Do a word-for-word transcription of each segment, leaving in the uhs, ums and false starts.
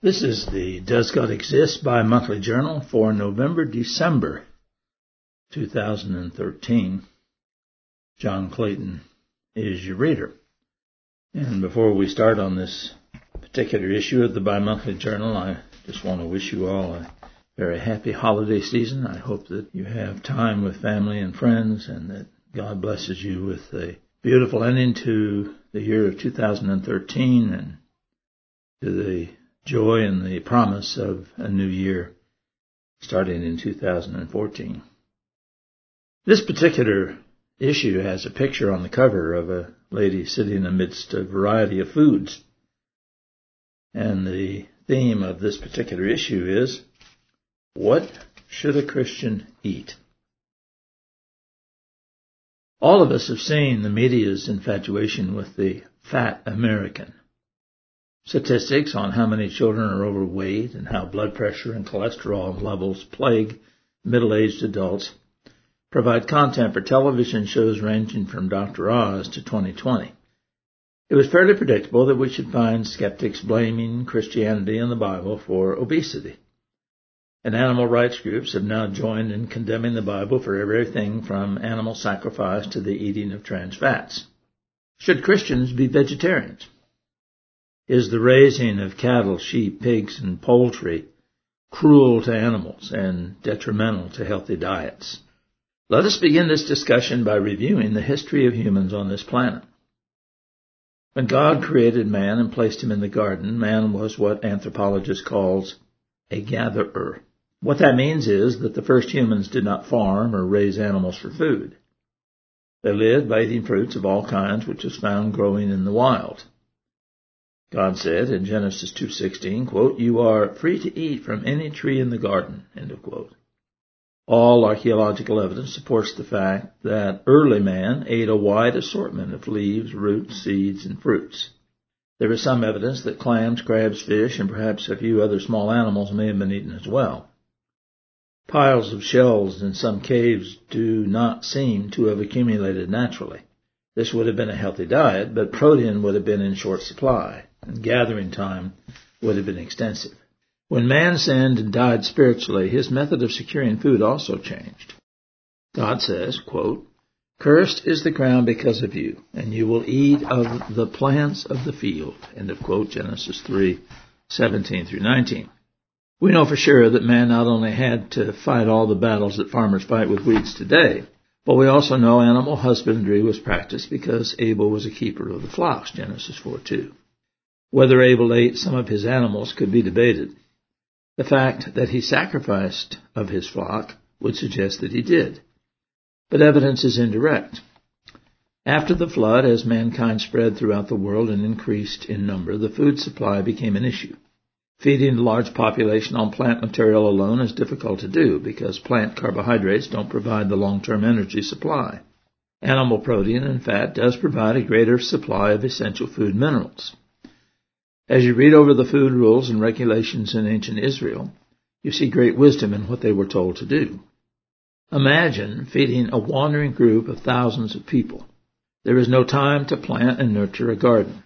This is the Does God Exist bi-monthly journal for November-December two thousand thirteen. John Clayton is your reader. And before we start on this particular issue of the bi-monthly journal, I just want to wish you all a very happy holiday season. I hope that you have time with family and friends and that God blesses you with a beautiful ending to the year of two thousand thirteen and to the joy and the promise of a new year starting in two thousand fourteen. This particular issue has a picture on the cover of a lady sitting amidst a variety of foods. And the theme of this particular issue is, what should a Christian eat? All of us have seen the media's infatuation with the fat American. Statistics on how many children are overweight and how blood pressure and cholesterol levels plague middle-aged adults provide content for television shows ranging from Doctor Oz to twenty twenty. It was fairly predictable that we should find skeptics blaming Christianity and the Bible for obesity. And animal rights groups have now joined in condemning the Bible for everything from animal sacrifice to the eating of trans fats. Should Christians be vegetarians? Is the raising of cattle, sheep, pigs, and poultry cruel to animals and detrimental to healthy diets? Let us begin this discussion by reviewing the history of humans on this planet. When God created man and placed him in the garden, man was what anthropologists call a gatherer. What that means is that the first humans did not farm or raise animals for food. They lived by eating fruits of all kinds which was found growing in the wild. God said in Genesis two sixteen, quote, "You are free to eat from any tree in the garden," end of quote. All archaeological evidence supports the fact that early man ate a wide assortment of leaves, roots, seeds, and fruits. There is some evidence that clams, crabs, fish, and perhaps a few other small animals may have been eaten as well. Piles of shells in some caves do not seem to have accumulated naturally. This would have been a healthy diet, but protein would have been in short supply, and gathering time would have been extensive. When man sinned and died spiritually, his method of securing food also changed. God says, quote, "Cursed is the ground because of you, and you will eat of the plants of the field," end of quote, Genesis three seventeen through nineteen. We know for sure that man not only had to fight all the battles that farmers fight with weeds today, but we also know animal husbandry was practiced because Abel was a keeper of the flocks, Genesis four two. Whether Abel ate some of his animals could be debated. The fact that he sacrificed of his flock would suggest that he did, but evidence is indirect. After the flood, as mankind spread throughout the world and increased in number, the food supply became an issue. Feeding a large population on plant material alone is difficult to do because plant carbohydrates don't provide the long-term energy supply. Animal protein and fat does provide a greater supply of essential food minerals. As you read over the food rules and regulations in ancient Israel, you see great wisdom in what they were told to do. Imagine feeding a wandering group of thousands of people. There is no time to plant and nurture a garden.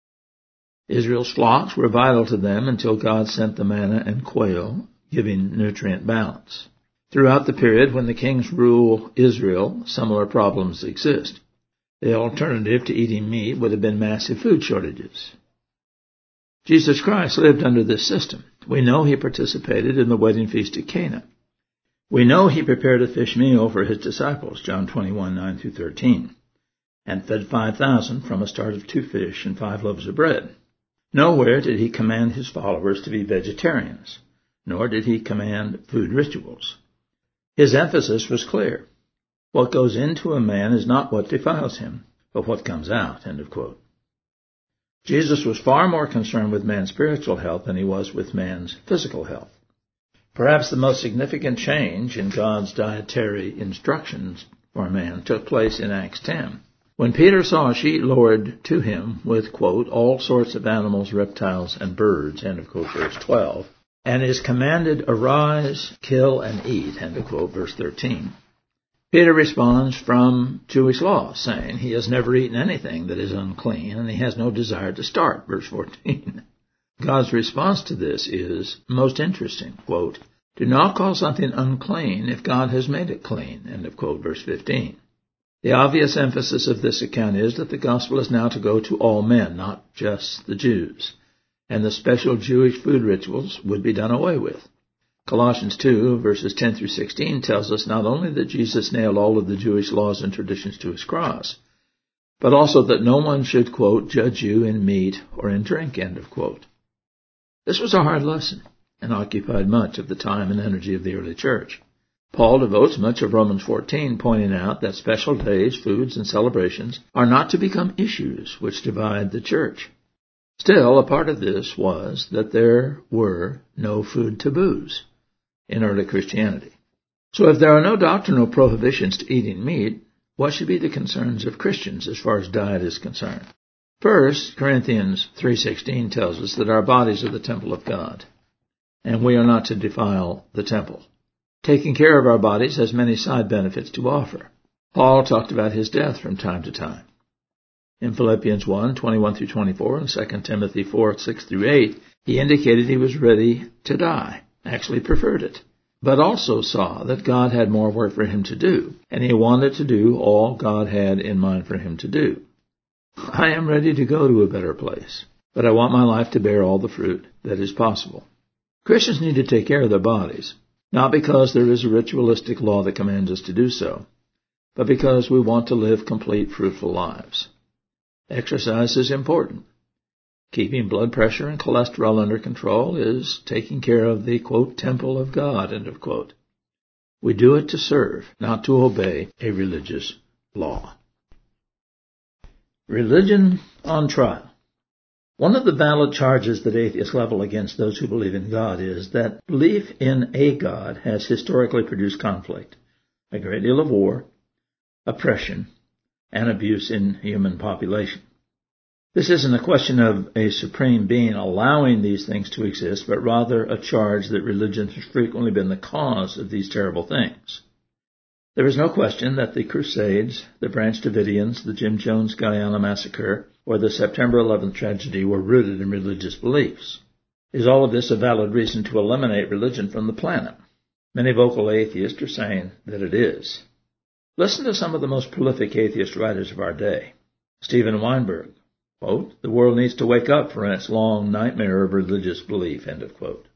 Israel's flocks were vital to them until God sent the manna and quail, giving nutrient balance. Throughout the period when the kings rule Israel, similar problems exist. The alternative to eating meat would have been massive food shortages. Jesus Christ lived under this system. We know he participated in the wedding feast at Cana. We know he prepared a fish meal for his disciples, John twenty-one, nine through thirteen, and fed five thousand from a start of two fish and five loaves of bread. Nowhere did he command his followers to be vegetarians, nor did he command food rituals. His emphasis was clear. What goes into a man is not what defiles him, but what comes out, end of quote. Jesus was far more concerned with man's spiritual health than he was with man's physical health. Perhaps the most significant change in God's dietary instructions for man took place in Acts ten. When Peter saw a sheet lowered to him with, quote, "all sorts of animals, reptiles, and birds," end of quote, verse twelve, and is commanded, "Arise, kill, and eat," end of quote, verse thirteen. Peter responds from Jewish law, saying he has never eaten anything that is unclean, and he has no desire to start, verse fourteen. God's response to this is most interesting. Quote, "Do not call something unclean if God has made it clean." End of quote, verse fifteen. The obvious emphasis of this account is that the gospel is now to go to all men, not just the Jews, and the special Jewish food rituals would be done away with. Colossians two, verses ten through sixteen tells us not only that Jesus nailed all of the Jewish laws and traditions to his cross, but also that no one should, quote, "judge you in meat or in drink," end of quote. This was a hard lesson and occupied much of the time and energy of the early church. Paul devotes much of Romans fourteen pointing out that special days, foods, and celebrations are not to become issues which divide the church. Still, a part of this was that there were no food taboos in early Christianity. So if there are no doctrinal prohibitions to eating meat, what should be the concerns of Christians as far as diet is concerned? First, Corinthians three sixteen tells us that our bodies are the temple of God, and we are not to defile the temple. Taking care of our bodies has many side benefits to offer. Paul talked about his death from time to time. In Philippians one, twenty-one through twenty-four, and Second Timothy four, six through eight, he indicated he was ready to die, actually preferred it, but also saw that God had more work for him to do, and he wanted to do all God had in mind for him to do. I am ready to go to a better place, but I want my life to bear all the fruit that is possible. Christians need to take care of their bodies, not because there is a ritualistic law that commands us to do so, but because we want to live complete, fruitful lives. Exercise is important. Keeping blood pressure and cholesterol under control is taking care of the, quote, temple of God, end of quote. We do it to serve, not to obey a religious law. Religion on trial. One of the valid charges that atheists level against those who believe in God is that belief in a God has historically produced conflict, a great deal of war, oppression, and abuse in human population. This isn't a question of a supreme being allowing these things to exist, but rather a charge that religion has frequently been the cause of these terrible things. There is no question that the Crusades, the Branch Davidians, the Jim Jones Guyana massacre, or the September eleventh tragedy were rooted in religious beliefs. Is all of this a valid reason to eliminate religion from the planet? Many vocal atheists are saying that it is. Listen to some of the most prolific atheist writers of our day. Stephen Weinberg, quote, "The world needs to wake up from its long nightmare of religious belief," end of quote.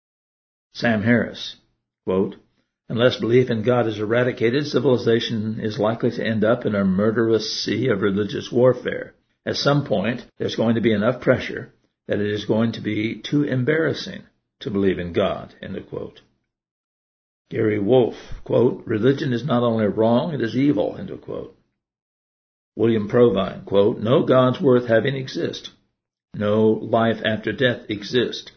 Sam Harris, quote, "Unless belief in God is eradicated, civilization is likely to end up in a murderous sea of religious warfare. At some point, there's going to be enough pressure that it is going to be too embarrassing to believe in God," end of quote. Gary Wolfe, quote, "Religion is not only wrong, it is evil," end of quote. William Provine, quote, "No gods worth having exist. No life after death exist.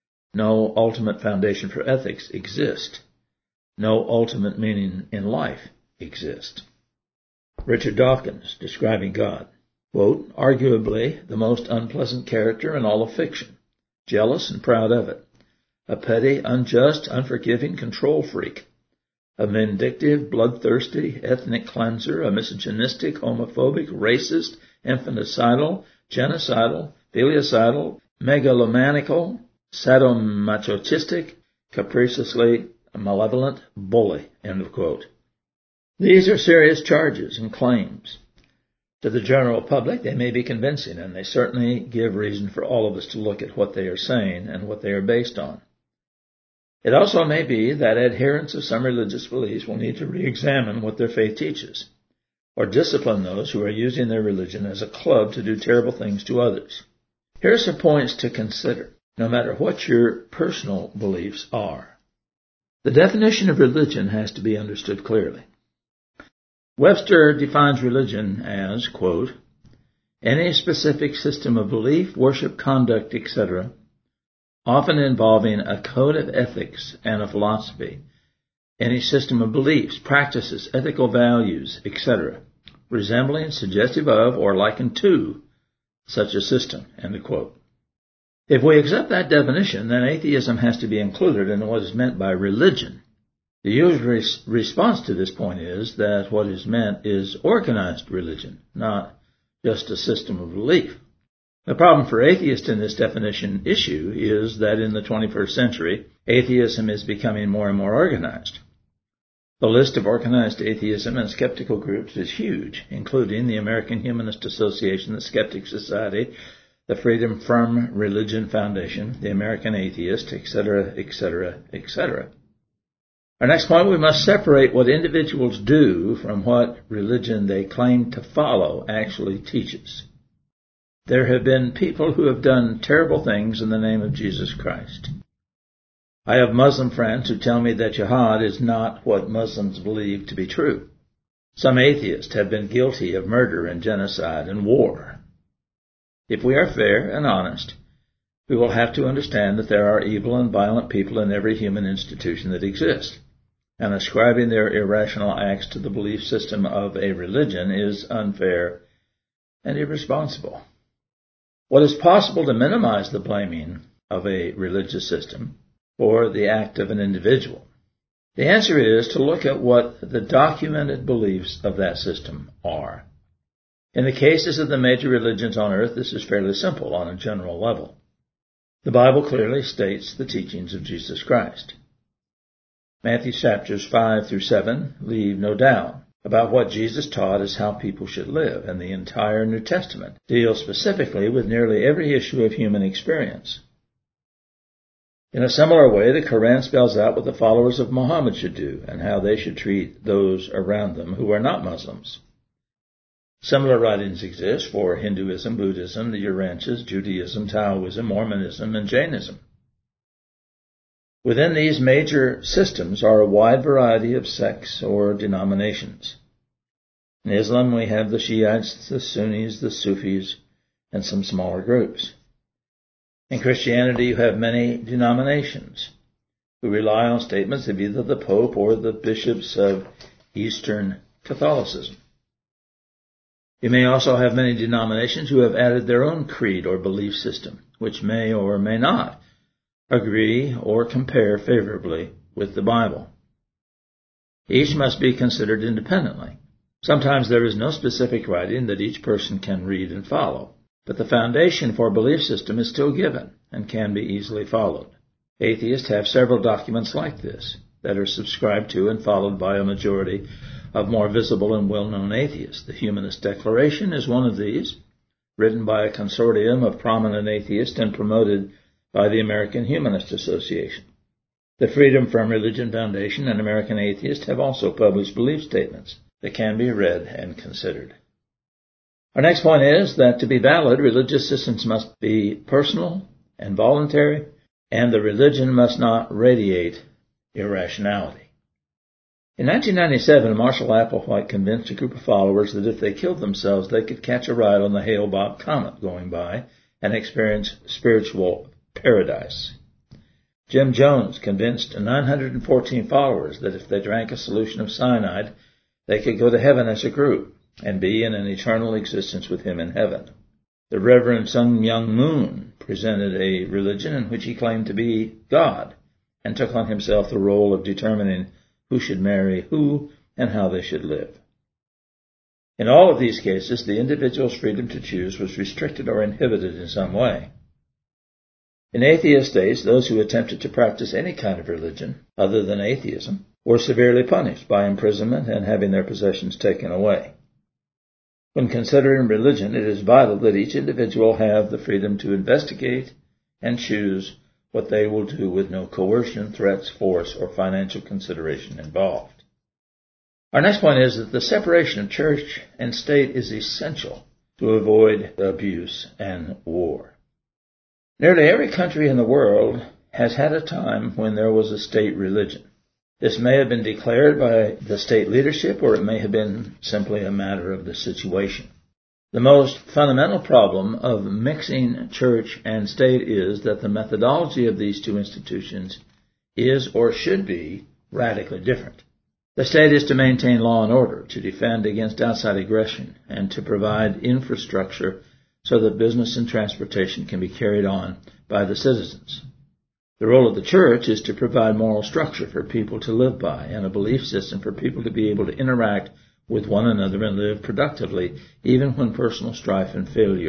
No ultimate foundation for ethics exist. No ultimate meaning in life exist." Richard Dawkins, describing God, quote, "Arguably the most unpleasant character in all of fiction. Jealous and proud of it. A petty, unjust, unforgiving control freak. A vindictive, bloodthirsty, ethnic cleanser, a misogynistic, homophobic, racist, infanticidal, genocidal, filicidal, megalomaniacal, sadomasochistic, capriciously malevolent bully," end of quote. These are serious charges and claims. To the general public, they may be convincing, and they certainly give reason for all of us to look at what they are saying and what they are based on. It also may be that adherents of some religious beliefs will need to re-examine what their faith teaches, or discipline those who are using their religion as a club to do terrible things to others. Here are some points to consider, no matter what your personal beliefs are. The definition of religion has to be understood clearly. Webster defines religion as, quote, "any specific system of belief, worship, conduct, et cetera, often involving a code of ethics and a philosophy, any system of beliefs, practices, ethical values, et cetera, resembling, suggestive of, or likened to such a system," end of quote. If we accept that definition, then atheism has to be included in what is meant by religion. The usual res- response to this point is that what is meant is organized religion, not just a system of belief. The problem for atheists in this definition issue is that in the twenty-first century, atheism is becoming more and more organized. The list of organized atheism and skeptical groups is huge, including the American Humanist Association, the Skeptic Society, the Freedom From Religion Foundation, the American Atheist, et cetera, et cetera, et cetera. Our next point, we must separate what individuals do from what religion they claim to follow actually teaches. There have been people who have done terrible things in the name of Jesus Christ. I have Muslim friends who tell me that jihad is not what Muslims believe to be true. Some atheists have been guilty of murder and genocide and war. If we are fair and honest, we will have to understand that there are evil and violent people in every human institution that exists, and ascribing their irrational acts to the belief system of a religion is unfair and irresponsible. What is possible to minimize the blaming of a religious system for the act of an individual? The answer is to look at what the documented beliefs of that system are. In the cases of the major religions on earth, this is fairly simple on a general level. The Bible clearly states the teachings of Jesus Christ. Matthew chapters five through seven leave no doubt about what Jesus taught as how people should live, and the entire New Testament deals specifically with nearly every issue of human experience. In a similar way, the Quran spells out what the followers of Muhammad should do and how they should treat those around them who are not Muslims. Similar writings exist for Hinduism, Buddhism, the Urantia, Judaism, Taoism, Mormonism, and Jainism. Within these major systems are a wide variety of sects or denominations. In Islam, we have the Shiites, the Sunnis, the Sufis, and some smaller groups. In Christianity, you have many denominations who rely on statements of either the Pope or the bishops of Eastern Catholicism. You may also have many denominations who have added their own creed or belief system, which may or may not agree or compare favorably with the Bible. Each must be considered independently. Sometimes there is no specific writing that each person can read and follow, but the foundation for a belief system is still given and can be easily followed. Atheists have several documents like this that are subscribed to and followed by a majority of more visible and well-known atheists. The Humanist Declaration is one of these, written by a consortium of prominent atheists and promoted by the American Humanist Association. The Freedom From Religion Foundation and American Atheists have also published belief statements that can be read and considered. Our next point is that to be valid, religious systems must be personal and voluntary, and the religion must not radiate irrationality. In nineteen ninety-seven, Marshall Applewhite convinced a group of followers that if they killed themselves, they could catch a ride on the Hale-Bopp comet going by and experience spiritual paradise. Jim Jones convinced nine hundred fourteen followers that if they drank a solution of cyanide, they could go to heaven as a group and be in an eternal existence with him in heaven. The Reverend Sun Myung Moon presented a religion in which he claimed to be God and took on himself the role of determining who should marry who and how they should live. In all of these cases, the individual's freedom to choose was restricted or inhibited in some way. In atheist days, those who attempted to practice any kind of religion other than atheism were severely punished by imprisonment and having their possessions taken away. When considering religion, it is vital that each individual have the freedom to investigate and choose what they will do with no coercion, threats, force, or financial consideration involved. Our next point is that the separation of church and state is essential to avoid abuse and war. Nearly every country in the world has had a time when there was a state religion. This may have been declared by the state leadership, or it may have been simply a matter of the situation. The most fundamental problem of mixing church and state is that the methodology of these two institutions is or should be radically different. The state is to maintain law and order, to defend against outside aggression, and to provide infrastructure so that business and transportation can be carried on by the citizens. The role of the church is to provide moral structure for people to live by and a belief system for people to be able to interact with one another and live productively, even when personal strife and failure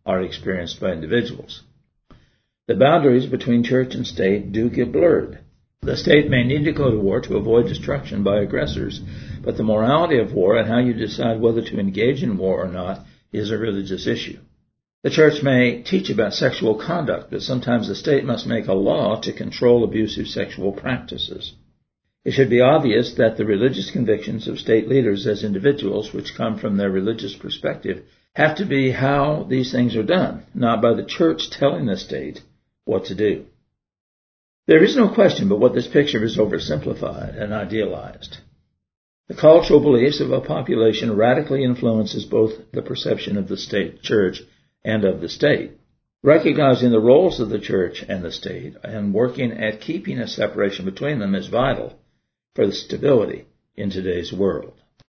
are experienced by individuals. The boundaries between church and state do get blurred. The state may need to go to war to avoid destruction by aggressors, but the morality of war and how you decide whether to engage in war or not is a religious issue. The church may teach about sexual conduct, but sometimes the state must make a law to control abusive sexual practices. It should be obvious that the religious convictions of state leaders as individuals, which come from their religious perspective, have to be how these things are done, not by the church telling the state what to do. There is no question but what this picture is oversimplified and idealized. The cultural beliefs of a population radically influences both the perception of the state church and of the state. Recognizing the roles of the church and the state and working at keeping a separation between them is vital for the stability in today's world.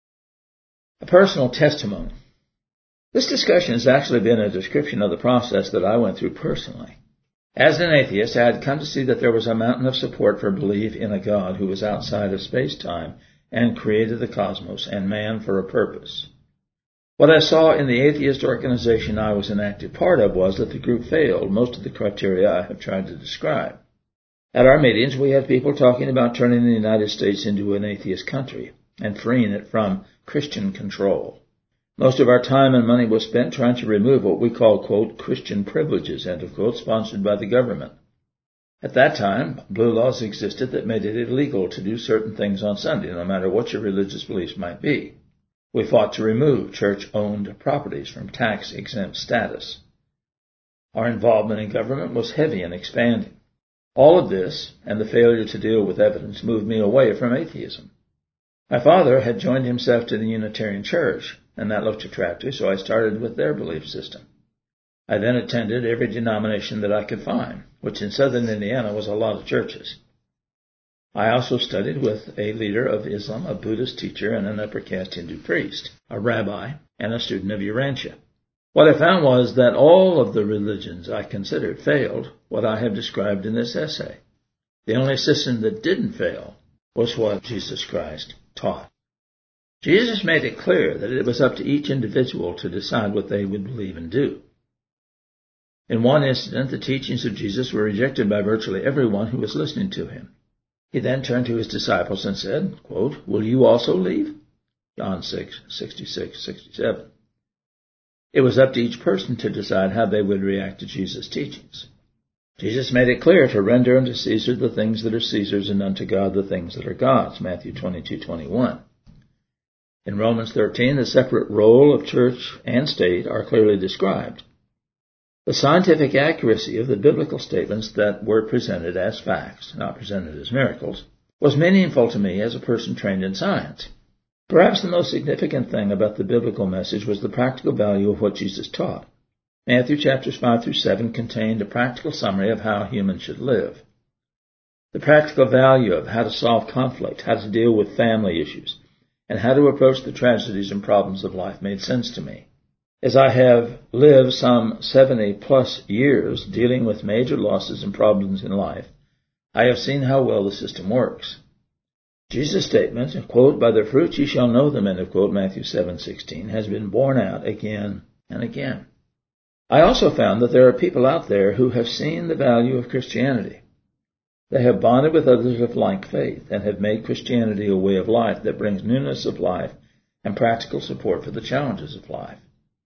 A personal testimony. This discussion has actually been a description of the process that I went through personally. As an atheist, I had come to see that there was a mountain of support for belief in a God who was outside of space-time and created the cosmos and man for a purpose. What I saw in the atheist organization I was an active part of was that the group failed most of the criteria I have tried to describe. At our meetings, we had people talking about turning the United States into an atheist country and freeing it from Christian control. Most of our time and money was spent trying to remove what we call, quote, Christian privileges, end of quote, sponsored by the government. At that time, blue laws existed that made it illegal to do certain things on Sunday, no matter what your religious beliefs might be. We fought to remove church-owned properties from tax-exempt status. Our involvement in government was heavy and expanding. All of this, and the failure to deal with evidence, moved me away from atheism. My father had joined himself to the Unitarian Church, and that looked attractive, so I started with their belief system. I then attended every denomination that I could find, which in southern Indiana was a lot of churches. I also studied with a leader of Islam, a Buddhist teacher, and an upper caste Hindu priest, a rabbi, and a student of Urantia. What I found was that all of the religions I considered failed what I have described in this essay. The only system that didn't fail was what Jesus Christ taught. Jesus made it clear that it was up to each individual to decide what they would believe and do. In one incident, the teachings of Jesus were rejected by virtually everyone who was listening to him. He then turned to his disciples and said, quote, "Will you also leave?" John six, sixty-six, sixty-seven. It was up to each person to decide how they would react to Jesus' teachings. Jesus made it clear to render unto Caesar the things that are Caesar's and unto God the things that are God's, Matthew twenty-two, twenty-one. In Romans thirteen, the separate role of church and state are clearly described. The scientific accuracy of the biblical statements that were presented as facts, not presented as miracles, was meaningful to me as a person trained in science. Perhaps the most significant thing about the biblical message was the practical value of what Jesus taught. Matthew chapters five through seven contained a practical summary of how humans should live. The practical value of how to solve conflict, how to deal with family issues, and how to approach the tragedies and problems of life made sense to me. As I have lived some seventy plus years dealing with major losses and problems in life, I have seen how well the system works. Jesus' statement, quote, "By their fruits ye shall know them," end of quote, Matthew seven sixteen, has been borne out again and again. I also found that there are people out there who have seen the value of Christianity. They have bonded with others of like faith and have made Christianity a way of life that brings newness of life and practical support for the challenges of life.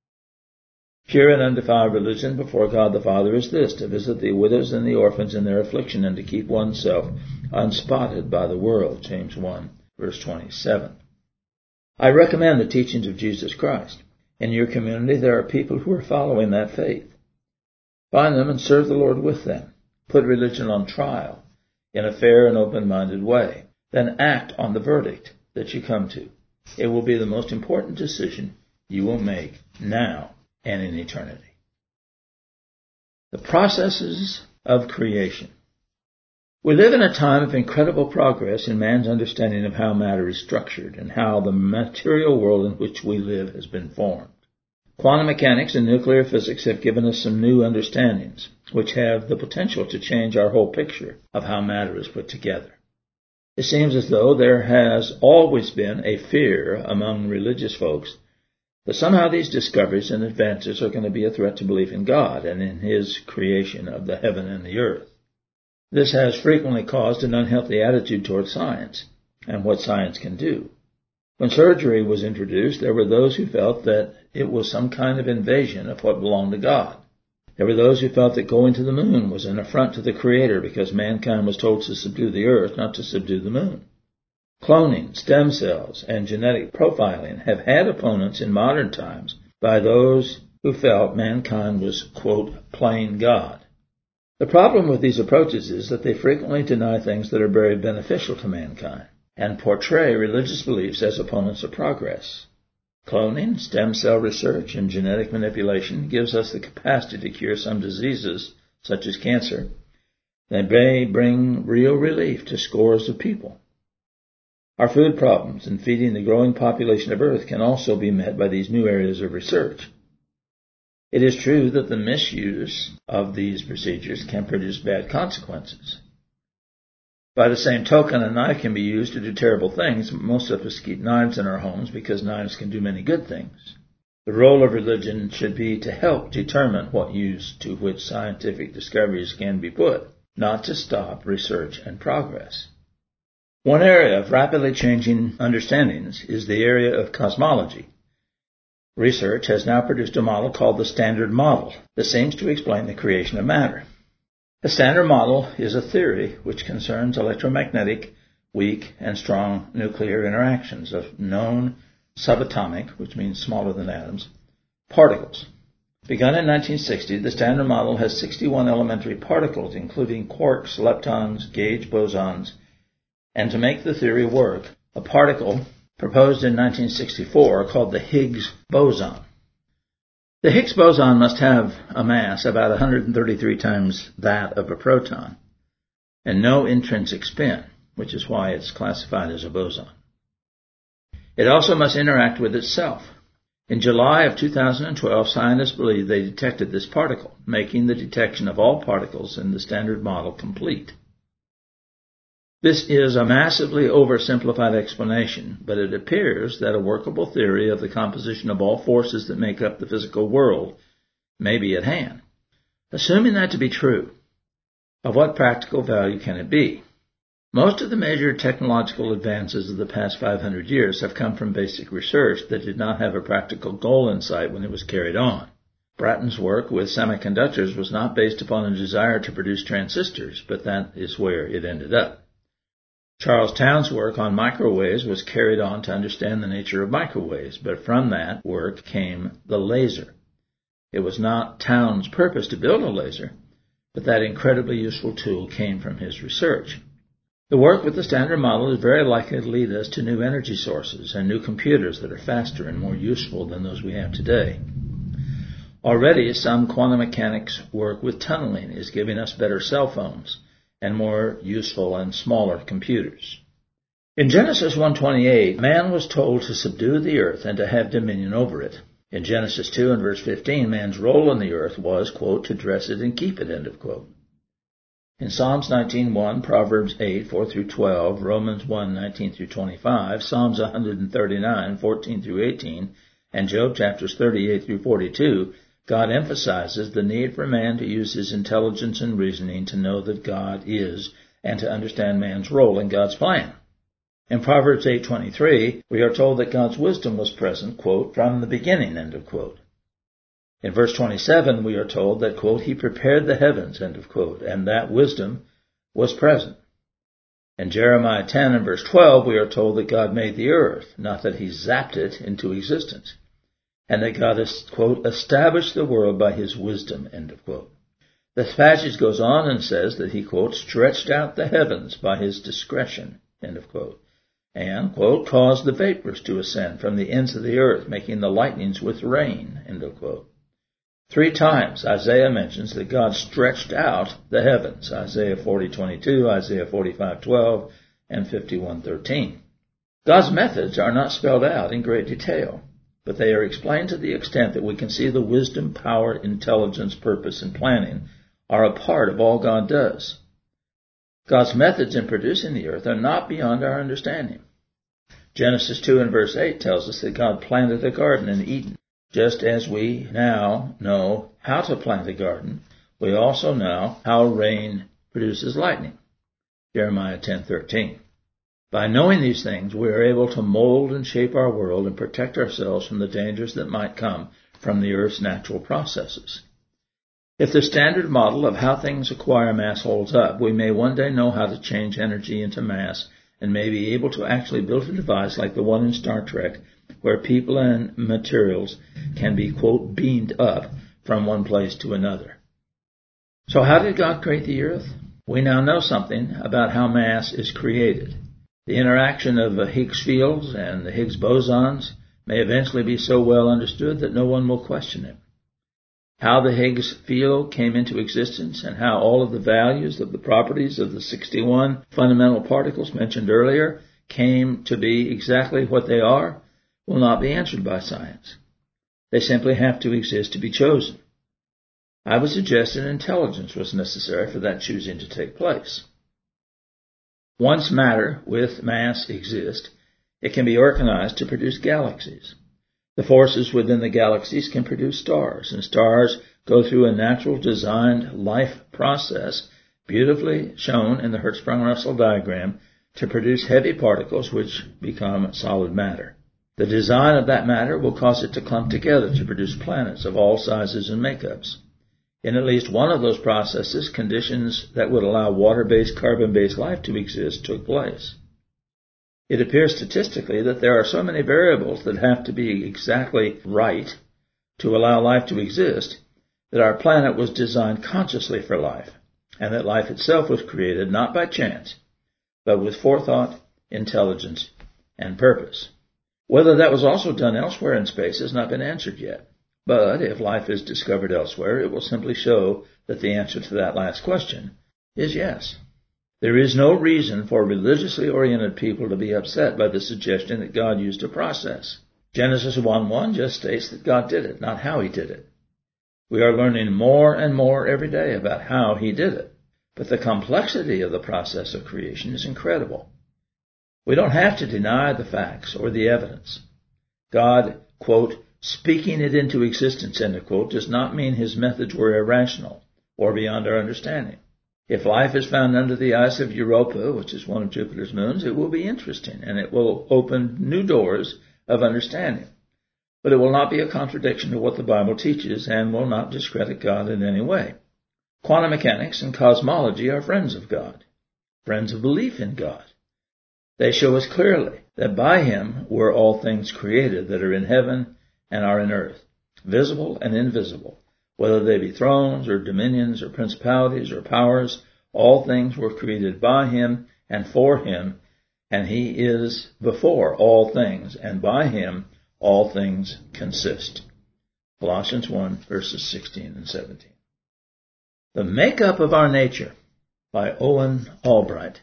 Pure and undefiled religion before God the Father is this, to visit the widows and the orphans in their affliction and to keep oneself unspotted by the world, James one, verse twenty-seven. I recommend the teachings of Jesus Christ. In your community, there are people who are following that faith. Find them and serve the Lord with them. Put religion on trial in a fair and open-minded way. Then act on the verdict that you come to. It will be the most important decision you will make now and in eternity. The processes of creation. We live in a time of incredible progress in man's understanding of how matter is structured and how the material world in which we live has been formed. Quantum mechanics and nuclear physics have given us some new understandings, which have the potential to change our whole picture of how matter is put together. It seems as though there has always been a fear among religious folks But somehow these discoveries and advances are going to be a threat to belief in God and in His creation of the heaven and the earth. This has frequently caused an unhealthy attitude toward science and what science can do. When surgery was introduced, there were those who felt that it was some kind of invasion of what belonged to God. There were those who felt that going to the moon was an affront to the Creator because mankind was told to subdue the earth, not to subdue the moon. Cloning, stem cells, and genetic profiling have had opponents in modern times by those who felt mankind was, quote, playing God. The problem with these approaches is that they frequently deny things that are very beneficial to mankind and portray religious beliefs as opponents of progress. Cloning, stem cell research, and genetic manipulation gives us the capacity to cure some diseases, such as cancer. They may bring real relief to scores of people. Our food problems in feeding the growing population of Earth can also be met by these new areas of research. It is true that the misuse of these procedures can produce bad consequences. By the same token, a knife can be used to do terrible things. Most of us keep knives in our homes because knives can do many good things. The role of religion should be to help determine what use to which scientific discoveries can be put, not to stop research and progress. One area of rapidly changing understandings is the area of cosmology. Research has now produced a model called the Standard Model that seems to explain the creation of matter. The Standard Model is a theory which concerns electromagnetic, weak, and strong nuclear interactions of known subatomic, which means smaller than atoms, particles. Begun in nineteen sixty, the Standard Model has sixty-one elementary particles, including quarks, leptons, gauge bosons, and to make the theory work, a particle proposed in nineteen sixty-four called the Higgs boson. The Higgs boson must have a mass about one hundred thirty-three times that of a proton, and no intrinsic spin, which is why it's classified as a boson. It also must interact with itself. In July of two thousand twelve, scientists believe they detected this particle, making the detection of all particles in the Standard Model complete. This is a massively oversimplified explanation, but it appears that a workable theory of the composition of all forces that make up the physical world may be at hand. Assuming that to be true, of what practical value can it be? Most of the major technological advances of the past five hundred years have come from basic research that did not have a practical goal in sight when it was carried on. Bratton's work with semiconductors was not based upon a desire to produce transistors, but that is where it ended up. Charles Townes' work on microwaves was carried on to understand the nature of microwaves, but from that work came the laser. It was not Townes' purpose to build a laser, but that incredibly useful tool came from his research. The work with the Standard Model is very likely to lead us to new energy sources and new computers that are faster and more useful than those we have today. Already, some quantum mechanics work with tunneling is giving us better cell phones and more useful and smaller computers. In Genesis one twenty-eight, man was told to subdue the earth and to have dominion over it. In Genesis two and verse fifteen, man's role in the earth was, quote, to dress it and keep it, end of quote. In Psalms nineteen one, Proverbs eight, four through twelve, Romans one, nineteen through twenty-five, Psalms one thirty-nine, fourteen through eighteen, and Job chapters thirty-eight through forty-two, God emphasizes the need for man to use his intelligence and reasoning to know that God is and to understand man's role in God's plan. In Proverbs eight twenty-three, we are told that God's wisdom was present, quote, from the beginning, end of quote. In verse twenty-seven, we are told that, quote, he prepared the heavens, end of quote, and that wisdom was present. In Jeremiah ten and verse twelve, we are told that God made the earth, not that he zapped it into existence, and that God has, quote, established the world by his wisdom, end of quote. The passage goes on and says that he, quote, stretched out the heavens by his discretion, end of quote, and, quote, caused the vapors to ascend from the ends of the earth, making the lightnings with rain, end of quote. Three times Isaiah mentions that God stretched out the heavens, Isaiah forty twenty-two, Isaiah forty-five twelve, and fifty-one thirteen. God's methods are not spelled out in great detail, but they are explained to the extent that we can see the wisdom, power, intelligence, purpose, and planning are a part of all God does. God's methods in producing the earth are not beyond our understanding. Genesis two and verse eight tells us that God planted a garden in Eden. Just as we now know how to plant a garden, we also know how rain produces lightning. Jeremiah ten thirteen. By knowing these things, we are able to mold and shape our world and protect ourselves from the dangers that might come from the earth's natural processes. If the standard model of how things acquire mass holds up, we may one day know how to change energy into mass and may be able to actually build a device like the one in Star Trek where people and materials can be, quote, beamed up from one place to another. So how did God create the earth? We now know something about how mass is created. The interaction of the Higgs fields and the Higgs bosons may eventually be so well understood that no one will question it. How the Higgs field came into existence and how all of the values of the properties of the sixty-one fundamental particles mentioned earlier came to be exactly what they are will not be answered by science. They simply have to exist to be chosen. I would suggest that intelligence was necessary for that choosing to take place. Once matter with mass exist, it can be organized to produce galaxies. The forces within the galaxies can produce stars, and stars go through a natural designed life process, beautifully shown in the Hertzsprung-Russell diagram, to produce heavy particles which become solid matter. The design of that matter will cause it to clump together to produce planets of all sizes and makeups. In at least one of those processes, conditions that would allow water-based, carbon-based life to exist took place. It appears statistically that there are so many variables that have to be exactly right to allow life to exist that our planet was designed consciously for life, and that life itself was created not by chance, but with forethought, intelligence, and purpose. Whether that was also done elsewhere in space has not been answered yet. But if life is discovered elsewhere, it will simply show that the answer to that last question is yes. There is no reason for religiously oriented people to be upset by the suggestion that God used a process. Genesis one one just states that God did it, not how he did it. We are learning more and more every day about how he did it. But the complexity of the process of creation is incredible. We don't have to deny the facts or the evidence. God, quote, speaking it into existence, end of quote, does not mean his methods were irrational or beyond our understanding. If life is found under the ice of Europa, which is one of Jupiter's moons, it will be interesting and it will open new doors of understanding. But it will not be a contradiction to what the Bible teaches and will not discredit God in any way. Quantum mechanics and cosmology are friends of God, friends of belief in God. They show us clearly that by him were all things created that are in heaven and are in earth, visible and invisible. Whether they be thrones or dominions or principalities or powers, all things were created by him and for him, and he is before all things, and by him all things consist. Colossians one, verses sixteen and seventeen. The Makeup of Our Nature by Owen Albright.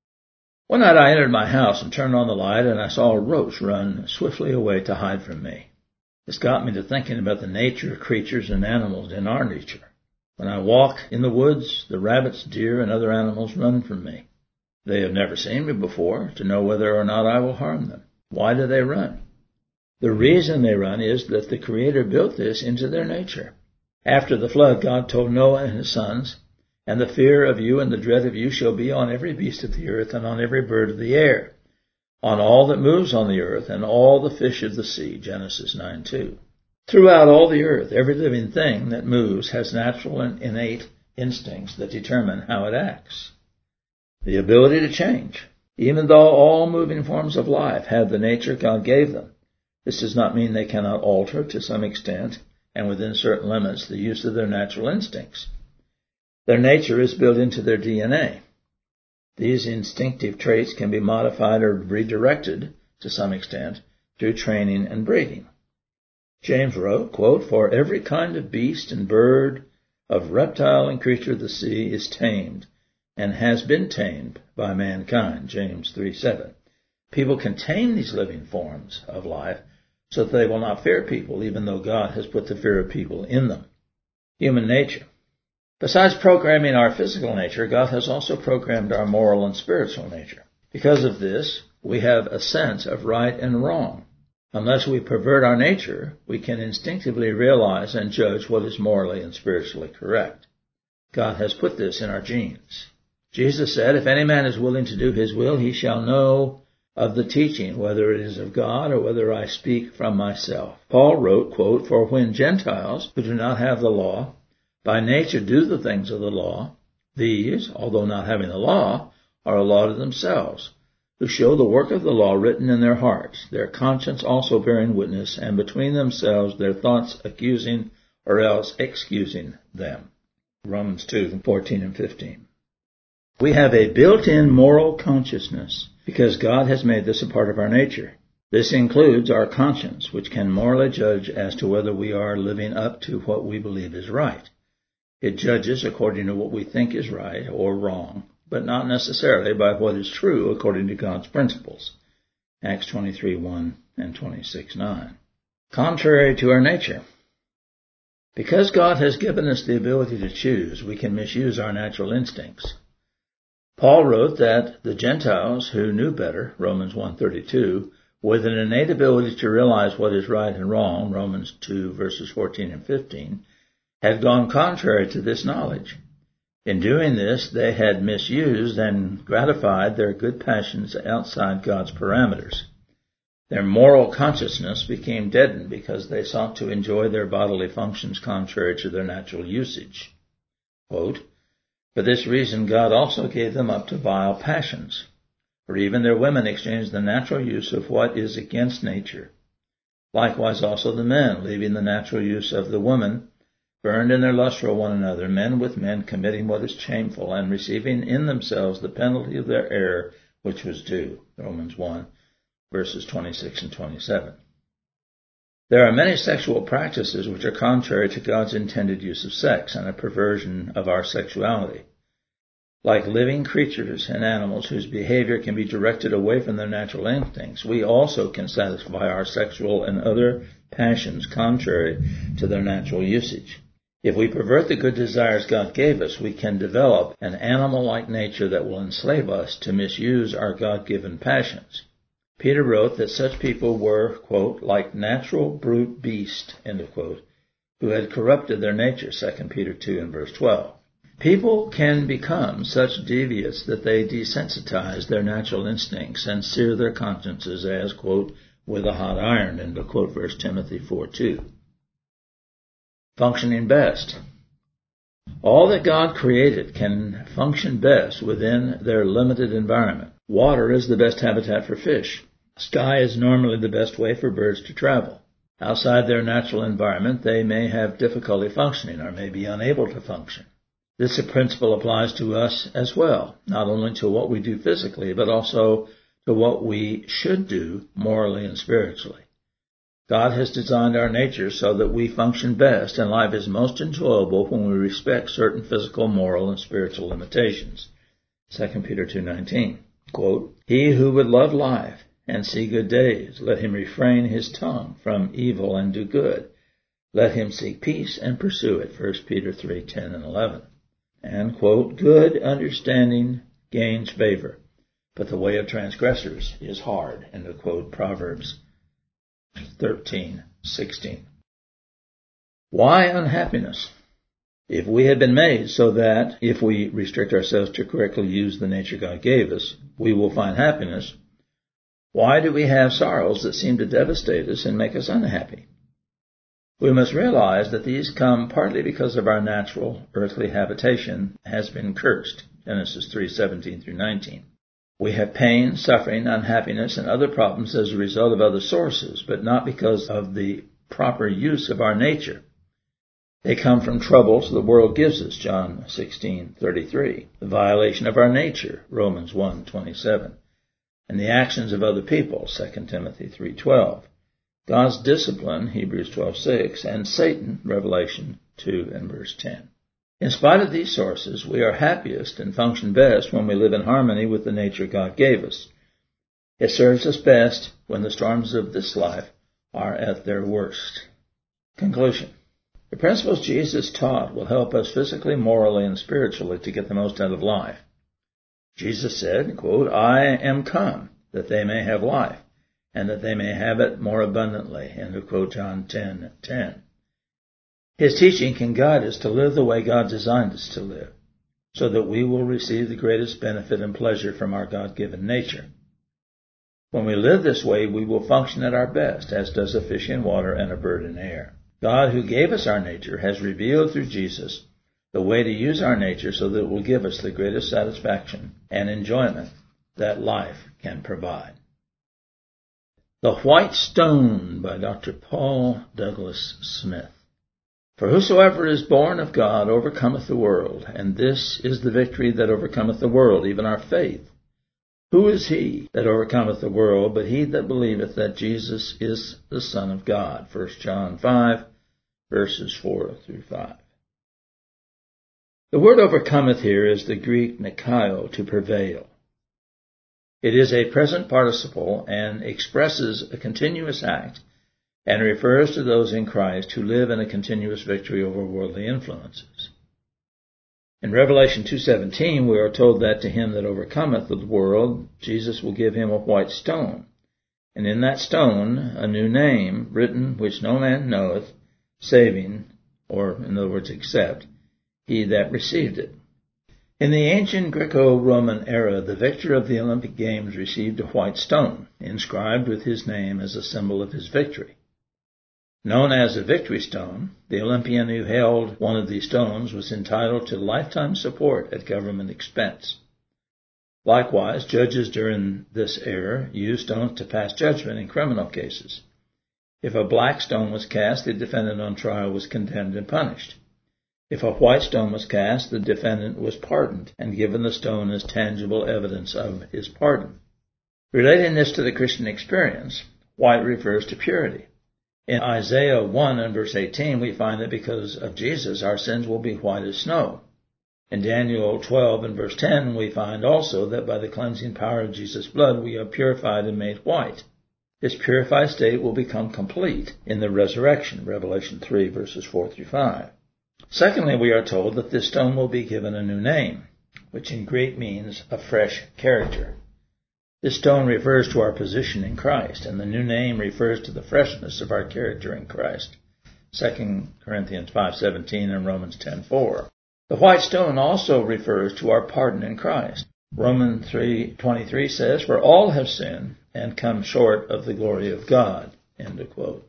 One night I entered my house and turned on the light, and I saw a roach run swiftly away to hide from me. This got me to thinking about the nature of creatures and animals in our nature. When I walk in the woods, the rabbits, deer, and other animals run from me. They have never seen me before to know whether or not I will harm them. Why do they run? The reason they run is that the Creator built this into their nature. After the flood, God told Noah and his sons, "And the fear of you and the dread of you shall be on every beast of the earth and on every bird of the air, on all that moves on the earth and all the fish of the sea," Genesis nine two. Throughout all the earth, every living thing that moves has natural and innate instincts that determine how it acts. The ability to change. Even though all moving forms of life have the nature God gave them, this does not mean they cannot alter to some extent and within certain limits the use of their natural instincts. Their nature is built into their D N A. These instinctive traits can be modified or redirected to some extent through training and breeding. James wrote, quote, "For every kind of beast and bird, of reptile and creature of the sea is tamed and has been tamed by mankind," James three seven. People can tame these living forms of life so that they will not fear people, even though God has put the fear of people in them. Human nature. Besides programming our physical nature, God has also programmed our moral and spiritual nature. Because of this, we have a sense of right and wrong. Unless we pervert our nature, we can instinctively realize and judge what is morally and spiritually correct. God has put this in our genes. Jesus said, "If any man is willing to do his will, he shall know of the teaching, whether it is of God or whether I speak from myself." Paul wrote, quote, "For when Gentiles, who do not have the law, by nature do the things of the law, these, although not having the law, are a law to themselves, who show the work of the law written in their hearts, their conscience also bearing witness, and between themselves their thoughts accusing or else excusing them." Romans two, fourteen and fifteen. We have a built-in moral consciousness because God has made this a part of our nature. This includes our conscience, which can morally judge as to whether we are living up to what we believe is right. It judges according to what we think is right or wrong, but not necessarily by what is true according to God's principles. Acts twenty-three, one and twenty-six, nine. Contrary to our nature. Because God has given us the ability to choose, we can misuse our natural instincts. Paul wrote that the Gentiles who knew better, Romans one thirty-two, with an innate ability to realize what is right and wrong, Romans two verses fourteen and fifteen, had gone contrary to this knowledge. In doing this, they had misused and gratified their good passions outside God's parameters. Their moral consciousness became deadened because they sought to enjoy their bodily functions contrary to their natural usage. Quote, "For this reason God also gave them up to vile passions. For even their women exchanged the natural use of what is against nature. Likewise also the men, leaving the natural use of the woman, burned in their lust for one another, men with men committing what is shameful, and receiving in themselves the penalty of their error which was due." Romans one, verses twenty-six and twenty-seven. There are many sexual practices which are contrary to God's intended use of sex and a perversion of our sexuality. Like living creatures and animals whose behavior can be directed away from their natural instincts, we also can satisfy our sexual and other passions contrary to their natural usage. If we pervert the good desires God gave us, we can develop an animal-like nature that will enslave us to misuse our God-given passions. Peter wrote that such people were, quote, "like natural brute beasts," end of quote, who had corrupted their nature, Second Peter two and verse twelve. People can become such devious that they desensitize their natural instincts and sear their consciences as, quote, "with a hot iron," end of quote, First Timothy four two. Functioning best. All that God created can function best within their limited environment. Water is the best habitat for fish. Sky is normally the best way for birds to travel. Outside their natural environment, they may have difficulty functioning or may be unable to function. This principle applies to us as well, not only to what we do physically, but also to what we should do morally and spiritually. God has designed our nature so that we function best and life is most enjoyable when we respect certain physical, moral, and spiritual limitations. Second Peter two nineteen, quote, "He who would love life and see good days, let him refrain his tongue from evil and do good. Let him seek peace and pursue it." First Peter three ten and eleven. And, quote, "Good understanding gains favor, but the way of transgressors is hard," end of quote, Proverbs thirteen sixteen. Why unhappiness? If we had been made so that, if we restrict ourselves to correctly use the nature God gave us, we will find happiness, why do we have sorrows that seem to devastate us and make us unhappy? We must realize that these come partly because of our natural earthly habitation has been cursed, Genesis three seventeen through nineteen. We have pain, suffering, unhappiness, and other problems as a result of other sources, but not because of the proper use of our nature. They come from troubles the world gives us, John sixteen thirty-three, the violation of our nature, Romans one twenty-seven, and the actions of other people, Second Timothy three twelve. God's discipline, Hebrews twelve six, and Satan, Revelation two and verse ten. In spite of these sources, we are happiest and function best when we live in harmony with the nature God gave us. It serves us best when the storms of this life are at their worst. Conclusion. The principles Jesus taught will help us physically, morally, and spiritually to get the most out of life. Jesus said, quote, "I am come that they may have life, and that they may have it more abundantly. End of quote, John ten ten. His teaching can guide us to live the way God designed us to live, so that we will receive the greatest benefit and pleasure from our God-given nature. When we live this way, we will function at our best, as does a fish in water and a bird in air. God, who gave us our nature, has revealed through Jesus the way to use our nature so that it will give us the greatest satisfaction and enjoyment that life can provide. The White Stone by Doctor Paul Douglas Smith. For whosoever is born of God overcometh the world, and this is the victory that overcometh the world, even our faith. Who is he that overcometh the world, but he that believeth that Jesus is the Son of God? First John five, verses four through five. The word overcometh here is the Greek nikao, to prevail. It is a present participle and expresses a continuous act, and refers to those in Christ who live in a continuous victory over worldly influences. In Revelation two seventeen, we are told that to him that overcometh the world, Jesus will give him a white stone, and in that stone a new name, written which no man knoweth, saving, or in other words, except he that received it. In the ancient Greco-Roman era, the victor of the Olympic Games received a white stone, inscribed with his name as a symbol of his victory. Known as a victory stone, the Olympian who held one of these stones was entitled to lifetime support at government expense. Likewise, judges during this era used stones to pass judgment in criminal cases. If a black stone was cast, the defendant on trial was condemned and punished. If a white stone was cast, the defendant was pardoned and given the stone as tangible evidence of his pardon. Relating this to the Christian experience, white refers to purity. In Isaiah one and verse eighteen, we find that because of Jesus, our sins will be white as snow. In Daniel twelve and verse ten, we find also that by the cleansing power of Jesus' blood, we are purified and made white. This purified state will become complete in the resurrection, Revelation three, verses four through five. Secondly, we are told that this stone will be given a new name, which in Greek means a fresh character. This stone refers to our position in Christ, and the new name refers to the freshness of our character in Christ. Second Corinthians five seventeen and Romans ten four. The white stone also refers to our pardon in Christ. Romans three twenty-three says, "For all have sinned and come short of the glory of God." End of quote.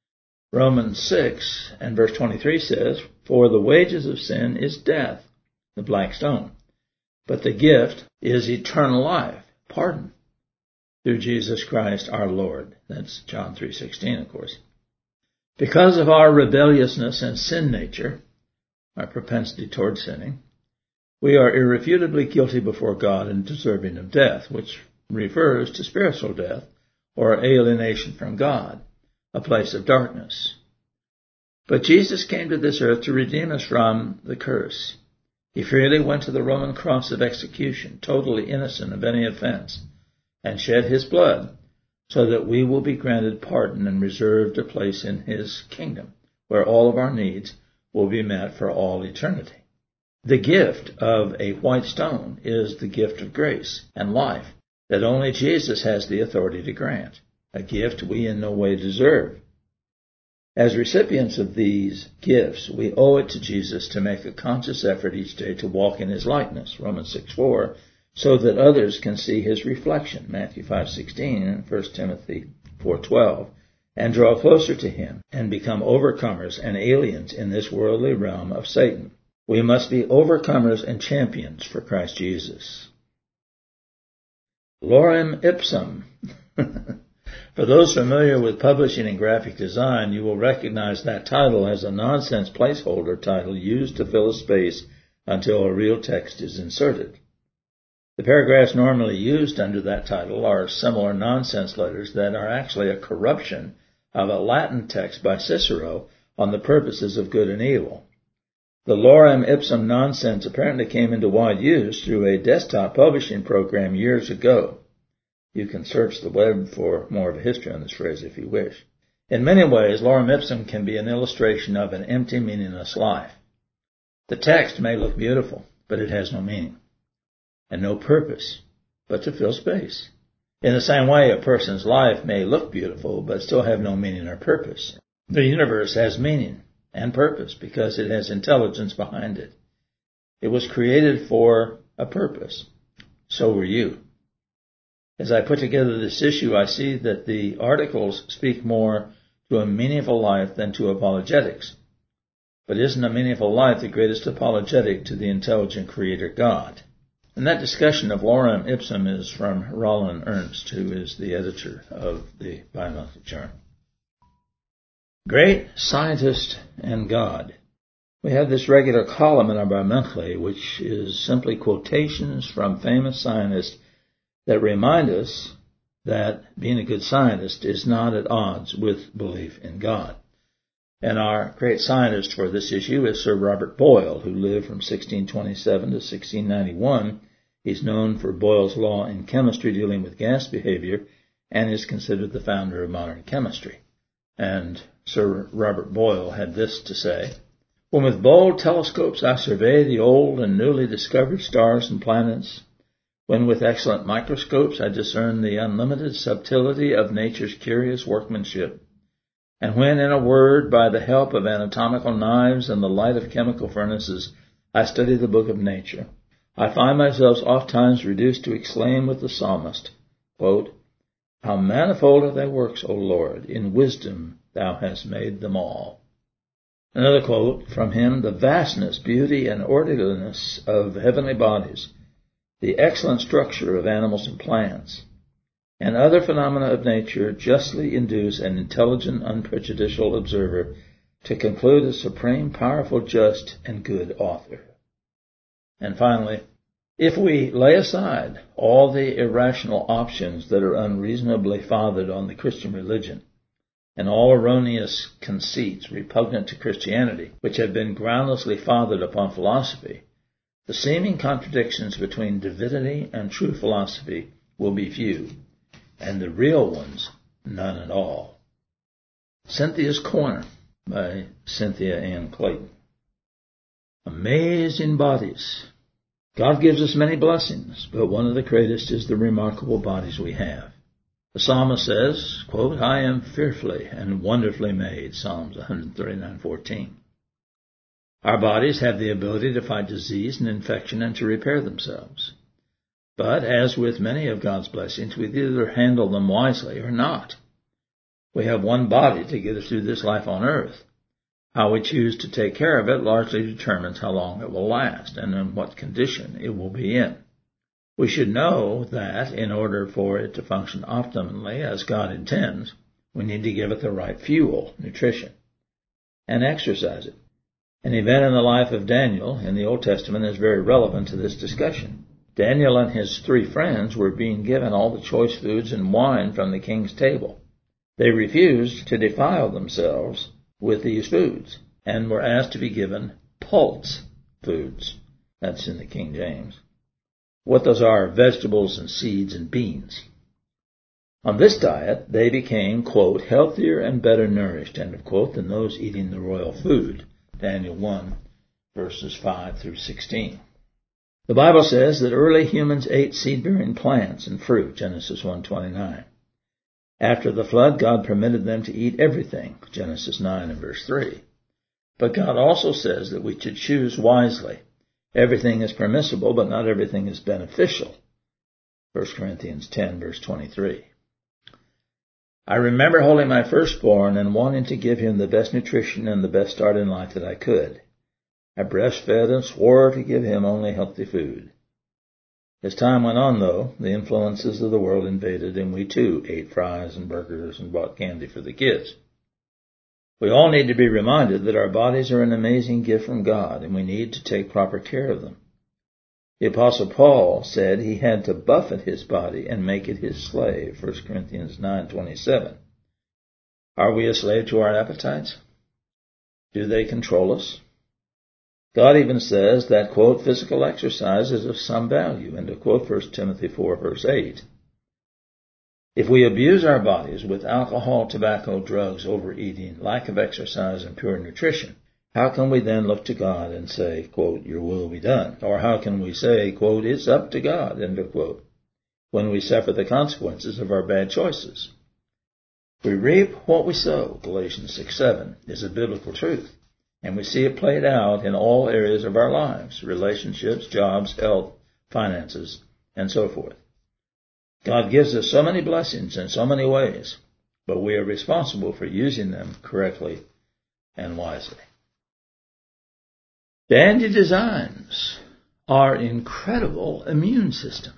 Romans six and verse twenty-three says, "For the wages of sin is death," the black stone, "but the gift is eternal life," pardon, "through Jesus Christ our Lord." That's John three sixteen, of course. Because of our rebelliousness and sin nature, our propensity toward sinning, we are irrefutably guilty before God and deserving of death, which refers to spiritual death or alienation from God, a place of darkness. But Jesus came to this earth to redeem us from the curse. He freely went to the Roman cross of execution, totally innocent of any offense, and shed his blood so that we will be granted pardon and reserved a place in his kingdom, where all of our needs will be met for all eternity. The gift of a white stone is the gift of grace and life that only Jesus has the authority to grant, a gift we in no way deserve. As recipients of these gifts, we owe it to Jesus to make a conscious effort each day to walk in his likeness, Romans six four, so that others can see his reflection, Matthew five sixteen and First Timothy four twelve, and draw closer to him and become overcomers and aliens in this worldly realm of Satan. We must be overcomers and champions for Christ Jesus. Lorem ipsum. For those familiar with publishing and graphic design, you will recognize that title as a nonsense placeholder title used to fill a space until a real text is inserted. The paragraphs normally used under that title are similar nonsense letters that are actually a corruption of a Latin text by Cicero on the purposes of good and evil. The lorem ipsum nonsense apparently came into wide use through a desktop publishing program years ago. You can search the web for more of a history on this phrase if you wish. In many ways, lorem ipsum can be an illustration of an empty, meaningless life. The text may look beautiful, but it has no meaning and no purpose but to fill space. In the same way, a person's life may look beautiful, but still have no meaning or purpose. The universe has meaning and purpose because it has intelligence behind it. It was created for a purpose. So were you. As I put together this issue, I see that the articles speak more to a meaningful life than to apologetics. But isn't a meaningful life the greatest apologetic to the intelligent Creator God? And that discussion of lorem ipsum is from Roland Ernst, who is the editor of the Bimonthly Journal. Great Scientist and God. We have this regular column in our bimonthly, which is simply quotations from famous scientists that remind us that being a good scientist is not at odds with belief in God. And our great scientist for this issue is Sir Robert Boyle, who lived from sixteen twenty-seven to sixteen ninety-one. He's known for Boyle's law in chemistry dealing with gas behavior and is considered the founder of modern chemistry. And Sir Robert Boyle had this to say: "When with bold telescopes I survey the old and newly discovered stars and planets, when with excellent microscopes I discern the unlimited subtlety of nature's curious workmanship, and when, in a word, by the help of anatomical knives and the light of chemical furnaces, I study the book of nature, I find myself oft times reduced to exclaim with the psalmist, quote, 'How manifold are thy works, O Lord! In wisdom thou hast made them all.'" Another quote from him: "The vastness, beauty, and orderliness of heavenly bodies, the excellent structure of animals and plants, and other phenomena of nature justly induce an intelligent, unprejudicial observer to conclude a supreme, powerful, just, and good author." And finally, if we lay aside all the irrational options that are unreasonably fathered on the Christian religion, and all erroneous conceits repugnant to Christianity, which have been groundlessly fathered upon philosophy, the seeming contradictions between divinity and true philosophy will be few, and the real ones none at all. Cynthia's Corner by Cynthia Ann Clayton. Amazing bodies. God gives us many blessings, but one of the greatest is the remarkable bodies we have. The psalmist says, quote, "I am fearfully and wonderfully made," Psalms one thirty-nine fourteen. Our bodies have the ability to fight disease and infection and to repair themselves. But as with many of God's blessings, we either handle them wisely or not. We have one body to get us through this life on earth. How we choose to take care of it largely determines how long it will last and in what condition it will be in. We should know that in order for it to function optimally as God intends, we need to give it the right fuel, nutrition, and exercise it. An event in the life of Daniel in the Old Testament is very relevant to this discussion. Daniel and his three friends were being given all the choice foods and wine from the king's table. They refused to defile themselves with these foods and were asked to be given pulse foods. That's in the King James. What those are: vegetables and seeds and beans. On this diet, they became, quote, "healthier and better nourished," end of quote, than those eating the royal food. Daniel one, verses five through sixteen. The Bible says that early humans ate seed-bearing plants and fruit, Genesis one twenty-nine. After the flood, God permitted them to eat everything, Genesis nine and verse three. But God also says that we should choose wisely. Everything is permissible, but not everything is beneficial, First Corinthians ten, verse twenty-three. I remember holding my firstborn and wanting to give him the best nutrition and the best start in life that I could. I breastfed and swore to give him only healthy food. As time went on, though, the influences of the world invaded, and we too ate fries and burgers and bought candy for the kids. We all need to be reminded that our bodies are an amazing gift from God, and we need to take proper care of them. The Apostle Paul said he had to buffet his body and make it his slave, First Corinthians nine twenty-seven. Are we a slave to our appetites? Do they control us? God even says that, quote, "physical exercise is of some value," end of quote, First Timothy four, verse eight. If we abuse our bodies with alcohol, tobacco, drugs, overeating, lack of exercise, and poor nutrition, how can we then look to God and say, quote, "your will be done"? Or how can we say, quote, "it's up to God," end of quote? when we suffer the consequences of our bad choices. We reap what we sow, Galatians six seven, is a biblical truth, and we see it played out in all areas of our lives, relationships, jobs, health, finances, and so forth. God gives us so many blessings in so many ways, but we are responsible for using them correctly and wisely. Dandy designs, our incredible immune system.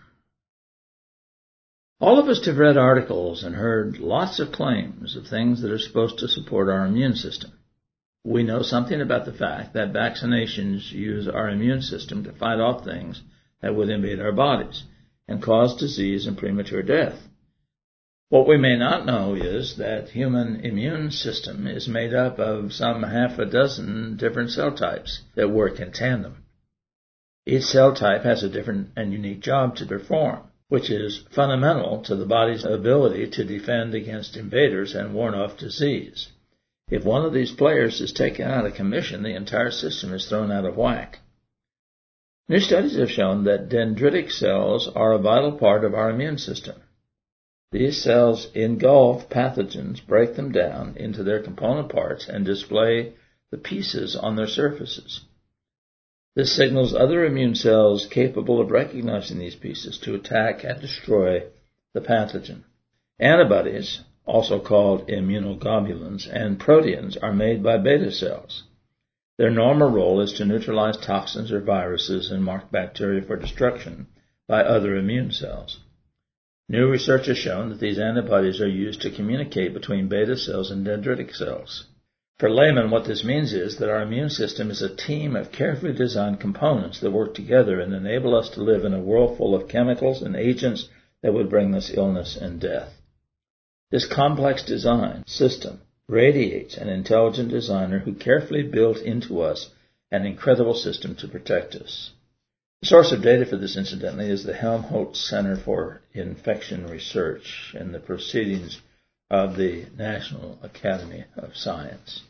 All of us have read articles and heard lots of claims of things that are supposed to support our immune system. We know something about the fact that vaccinations use our immune system to fight off things that would invade our bodies and cause disease and premature death. What we may not know is that human immune system is made up of some half a dozen different cell types that work in tandem. Each cell type has a different and unique job to perform, which is fundamental to the body's ability to defend against invaders and warn off disease. If one of these players is taken out of commission, the entire system is thrown out of whack. New studies have shown that dendritic cells are a vital part of our immune system. These cells engulf pathogens, break them down into their component parts, and display the pieces on their surfaces. This signals other immune cells capable of recognizing these pieces to attack and destroy the pathogen. Antibodies, also called immunoglobulins, and proteins are made by beta cells. Their normal role is to neutralize toxins or viruses and mark bacteria for destruction by other immune cells. New research has shown that these antibodies are used to communicate between beta cells and dendritic cells. For laymen, what this means is that our immune system is a team of carefully designed components that work together and enable us to live in a world full of chemicals and agents that would bring us illness and death. This complex design system radiates an intelligent designer who carefully built into us an incredible system to protect us. The source of data for this, incidentally, is the Helmholtz Center for Infection Research and the Proceedings of the National Academy of Science.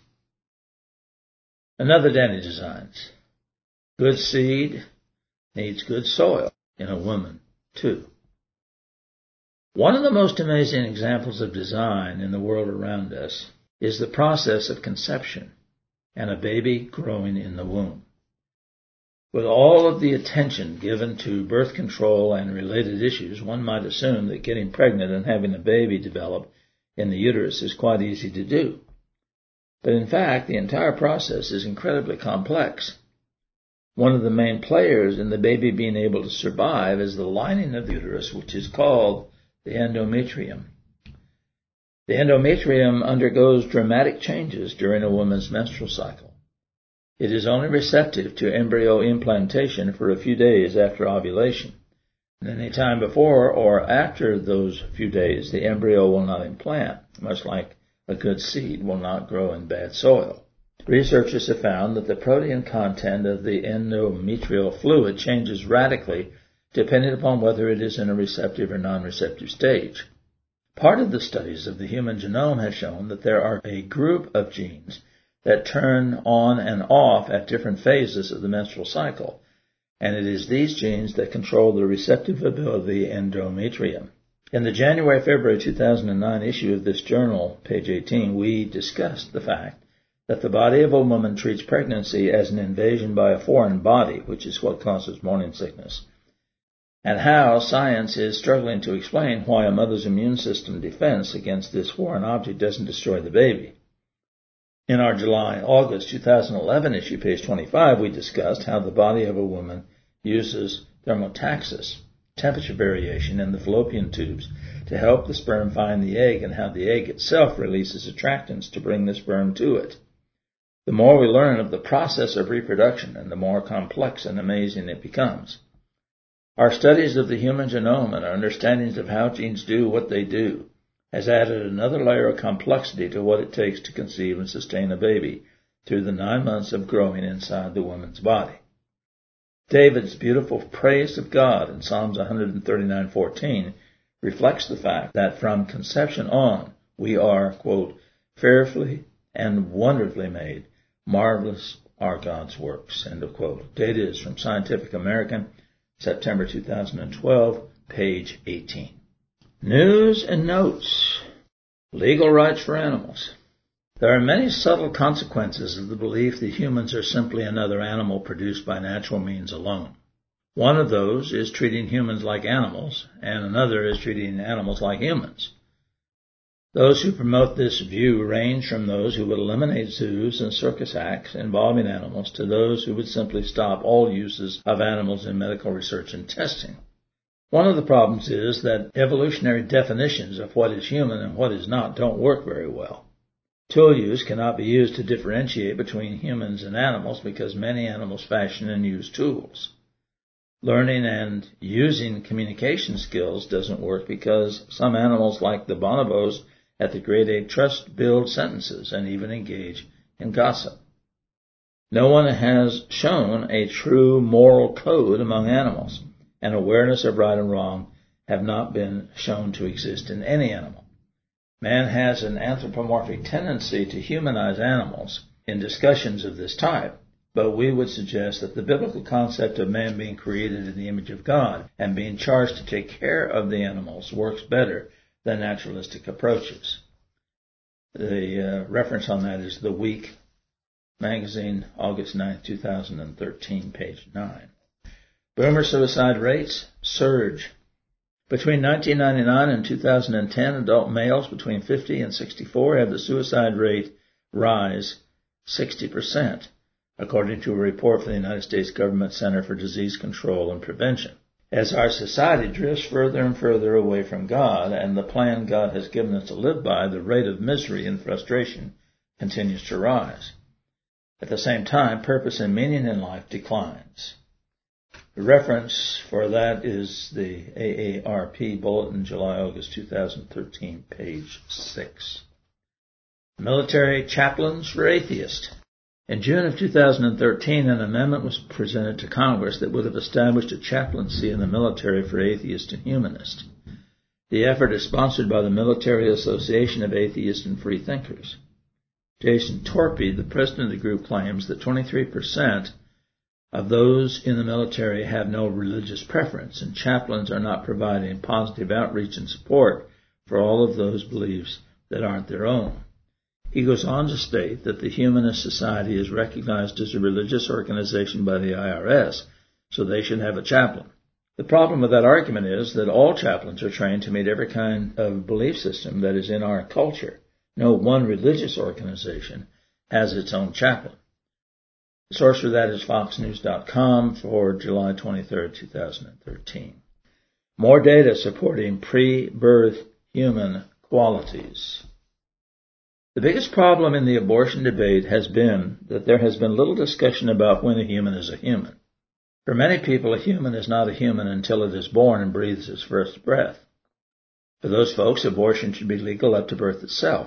Another dandy designs. Good seed needs good soil in a woman, too. One of the most amazing examples of design in the world around us is the process of conception and a baby growing in the womb. With all of the attention given to birth control and related issues, one might assume that getting pregnant and having a baby develop in the uterus is quite easy to do. But in fact, the entire process is incredibly complex. One of the main players in the baby being able to survive is the lining of the uterus, which is called the endometrium. The endometrium undergoes dramatic changes during a woman's menstrual cycle. It is only receptive to embryo implantation for a few days after ovulation. And any time before or after those few days, the embryo will not implant, much like a good seed will not grow in bad soil. Researchers have found that the protein content of the endometrial fluid changes radically depending upon whether it is in a receptive or non-receptive stage. Part of the studies of the human genome have shown that there are a group of genes that turn on and off at different phases of the menstrual cycle, and it is these genes that control the receptive ability of the endometrium. In the January-February two thousand nine issue of this journal, page eighteen, we discussed the fact that the body of a woman treats pregnancy as an invasion by a foreign body, which is what causes morning sickness, and how science is struggling to explain why a mother's immune system defense against this foreign object doesn't destroy the baby. In our July-August two thousand eleven issue, page twenty-five, we discussed how the body of a woman uses thermotaxis, temperature variation in the fallopian tubes, to help the sperm find the egg, and how the egg itself releases attractants to bring the sperm to it. The more we learn of the process of reproduction, and the more complex and amazing it becomes. Our studies of the human genome and our understandings of how genes do what they do has added another layer of complexity to what it takes to conceive and sustain a baby through the nine months of growing inside the woman's body. David's beautiful praise of God in Psalms one thirty-nine fourteen reflects the fact that from conception on we are, quote, fearfully and wonderfully made, marvelous are God's works, end of quote. Data is from Scientific American, September two thousand twelve, page eighteen. News and notes. Legal rights for animals. There are many subtle consequences of the belief that humans are simply another animal produced by natural means alone. One of those is treating humans like animals, and another is treating animals like humans. Those who promote this view range from those who would eliminate zoos and circus acts involving animals to those who would simply stop all uses of animals in medical research and testing. One of the problems is that evolutionary definitions of what is human and what is not don't work very well. Tool use cannot be used to differentiate between humans and animals because many animals fashion and use tools. Learning and using communication skills doesn't work because some animals, like the bonobos at the Great Ape Trust, build sentences and even engage in gossip. No one has shown a true moral code among animals, and awareness of right and wrong have not been shown to exist in any animal. Man has an anthropomorphic tendency to humanize animals in discussions of this type, but we would suggest that the biblical concept of man being created in the image of God and being charged to take care of the animals works better than naturalistic approaches. The uh, reference on that is The Week magazine, August ninth, two thousand thirteen, page nine. Boomer suicide rates surge. Between nineteen ninety-nine and two thousand ten, adult males between fifty and sixty-four had the suicide rate rise sixty percent, according to a report from the United States Government Center for Disease Control and Prevention. As our society drifts further and further away from God and the plan God has given us to live by, the rate of misery and frustration continues to rise. At the same time, purpose and meaning in life declines. The reference for that is the A A R P Bulletin, July-August two thousand thirteen, page six. Military chaplains for atheists. In June of two thousand thirteen, an amendment was presented to Congress that would have established a chaplaincy in the military for atheists and humanists. The effort is sponsored by the Military Association of Atheists and Free Thinkers. Jason Torpy, the president of the group, claims that twenty-three percent of those in the military have no religious preference, and chaplains are not providing positive outreach and support for all of those beliefs that aren't their own. He goes on to state that the Humanist Society is recognized as a religious organization by the I R S, so they should have a chaplain. The problem with that argument is that all chaplains are trained to meet every kind of belief system that is in our culture. No one religious organization has its own chaplain. The source for that is fox news dot com for July twenty-third, two thousand thirteen. More data supporting pre-birth human qualities. The biggest problem in the abortion debate has been that there has been little discussion about when a human is a human. For many people, a human is not a human until it is born and breathes its first breath. For those folks, abortion should be legal up to birth itself.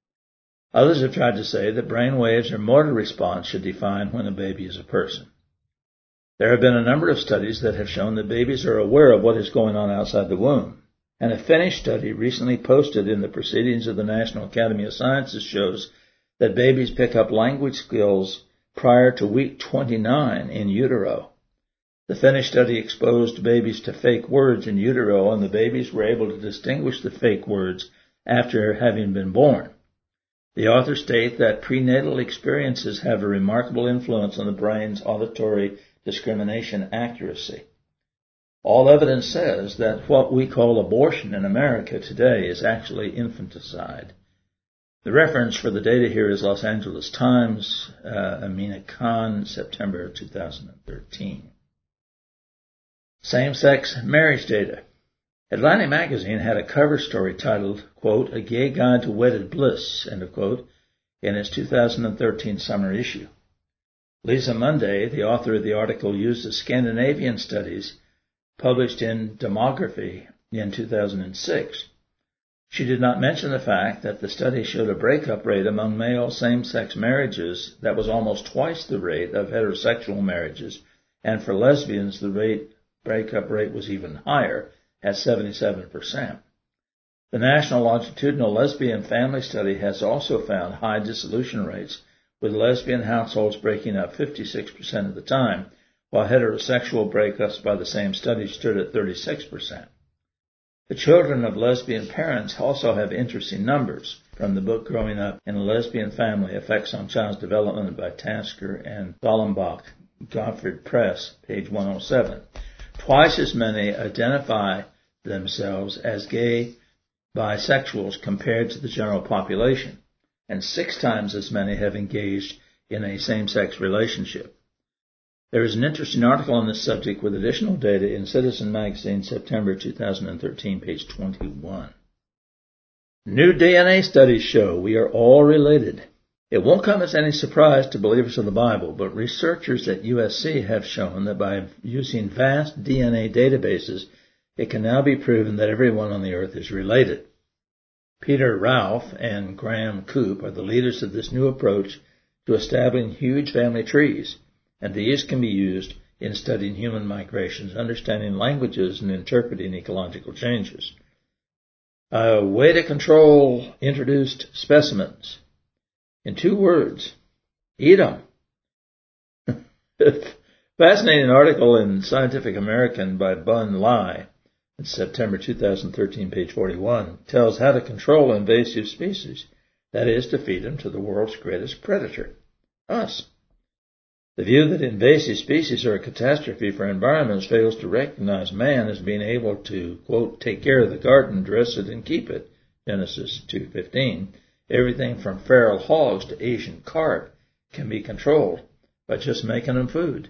Others have tried to say that brain waves or motor response should define when a baby is a person. There have been a number of studies that have shown that babies are aware of what is going on outside the womb. And a Finnish study recently posted in the Proceedings of the National Academy of Sciences shows that babies pick up language skills prior to week twenty-nine in utero. The Finnish study exposed babies to fake words in utero, and the babies were able to distinguish the fake words after having been born. The authors state that prenatal experiences have a remarkable influence on the brain's auditory discrimination accuracy. All evidence says that what we call abortion in America today is actually infanticide. The reference for the data here is Los Angeles Times, uh, Amina Khan, September two thousand thirteen. Same-sex marriage data. Atlantic Magazine had a cover story titled, quote, A Gay Guide to Wedded Bliss, end of quote, in its two thousand thirteen summer issue. Lisa Munday, the author of the article, used the Scandinavian studies published in Demography in two thousand six. She did not mention the fact that the study showed a breakup rate among male same-sex marriages that was almost twice the rate of heterosexual marriages, and for lesbians the rate breakup rate was even higher at seventy-seven percent. The National Longitudinal Lesbian Family Study has also found high dissolution rates, with lesbian households breaking up fifty-six percent of the time, while heterosexual breakups by the same study stood at thirty-six percent. The children of lesbian parents also have interesting numbers. From the book Growing Up in a Lesbian Family, Effects on Child's Development by Tasker and Gollenbach, Gottfried Press, page one oh seven. Twice as many identify themselves as gay bisexuals compared to the general population, and six times as many have engaged in a same-sex relationship. There is an interesting article on this subject with additional data in Citizen Magazine, September two thousand thirteen, page twenty-one. New D N A studies show we are all related. It won't come as any surprise to believers of the Bible, but researchers at U S C have shown that by using vast D N A databases, it can now be proven that everyone on the earth is related. Peter Ralph and Graham Coop are the leaders of this new approach to establishing huge family trees, and these can be used in studying human migrations, understanding languages, and interpreting ecological changes. A way to control introduced specimens. In two words, eat them. Fascinating article in Scientific American by Bun Lai, in September two thousand thirteen, page forty-one, tells how to control invasive species, that is, to feed them to the world's greatest predator, us. The view that invasive species are a catastrophe for environments fails to recognize man as being able to, quote, take care of the garden, dress it, and keep it, Genesis two fifteen. Everything from feral hogs to Asian carp can be controlled by just making them food.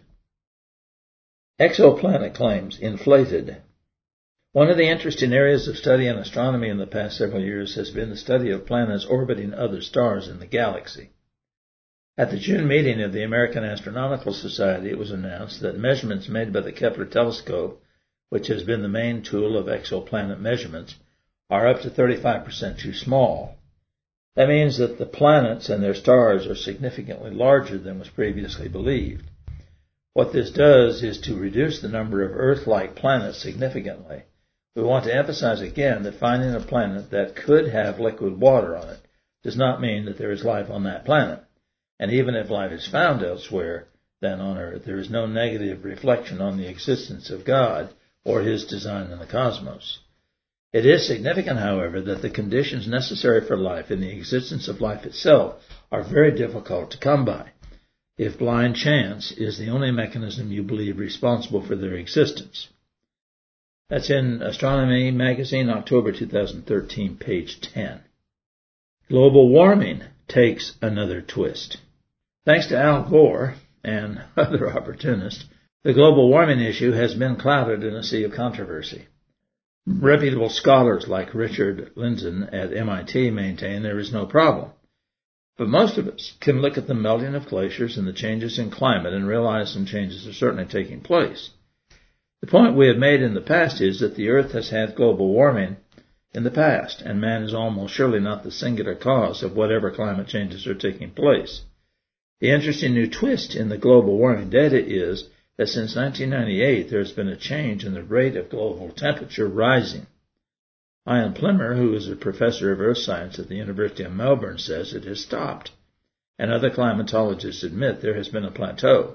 Exoplanet claims inflated. One of the interesting areas of study in astronomy in the past several years has been the study of planets orbiting other stars in the galaxy. At the June meeting of the American Astronomical Society, it was announced that measurements made by the Kepler telescope, which has been the main tool of exoplanet measurements, are up to thirty-five percent too small. That means that the planets and their stars are significantly larger than was previously believed. What this does is to reduce the number of Earth-like planets significantly. We want to emphasize again that finding a planet that could have liquid water on it does not mean that there is life on that planet. And even if life is found elsewhere than on Earth, there is no negative reflection on the existence of God or His design in the cosmos. It is significant, however, that the conditions necessary for life and the existence of life itself are very difficult to come by, if blind chance is the only mechanism you believe responsible for their existence. That's in Astronomy Magazine, October two thousand thirteen, page ten. Global warming takes another twist. Thanks to Al Gore and other opportunists, the global warming issue has been clouded in a sea of controversy. Reputable scholars like Richard Lindzen at M I T maintain there is no problem. But most of us can look at the melting of glaciers and the changes in climate and realize some changes are certainly taking place. The point we have made in the past is that the Earth has had global warming in the past, and man is almost surely not the singular cause of whatever climate changes are taking place. The interesting new twist in the global warming data is that since nineteen ninety-eight, there has been a change in the rate of global temperature rising. Ian Plimmer, who is a professor of earth science at the University of Melbourne, says it has stopped, and other climatologists admit there has been a plateau.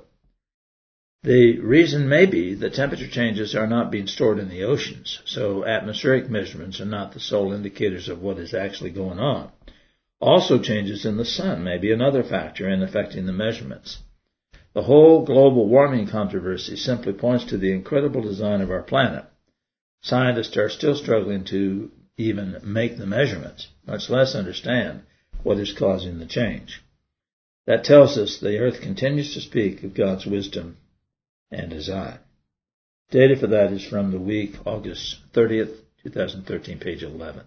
The reason may be that temperature changes are not being stored in the oceans, so atmospheric measurements are not the sole indicators of what is actually going on. Also, changes in the sun may be another factor in affecting the measurements. The whole global warming controversy simply points to the incredible design of our planet. Scientists are still struggling to even make the measurements, much less understand what is causing the change. That tells us the Earth continues to speak of God's wisdom and design. Data for that is from the week, August thirtieth, twenty thirteen, page eleven.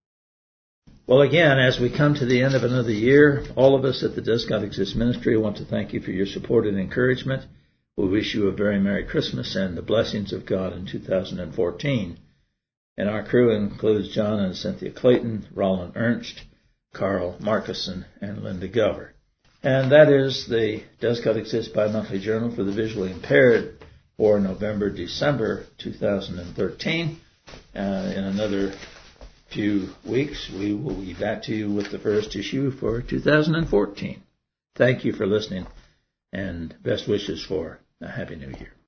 Well, again, as we come to the end of another year, all of us at the Does God Exist Ministry want to thank you for your support and encouragement. We wish you a very Merry Christmas and the blessings of God in two thousand fourteen. And our crew includes John and Cynthia Clayton, Roland Ernst, Carl Markuson, and Linda Gover. And that is the Does God Exist Bi-Monthly Journal for the Visually Impaired for November, December two thousand thirteen. Uh, in another few weeks, we will be back to you with the first issue for two thousand fourteen. Thank you for listening, and best wishes for a Happy New Year.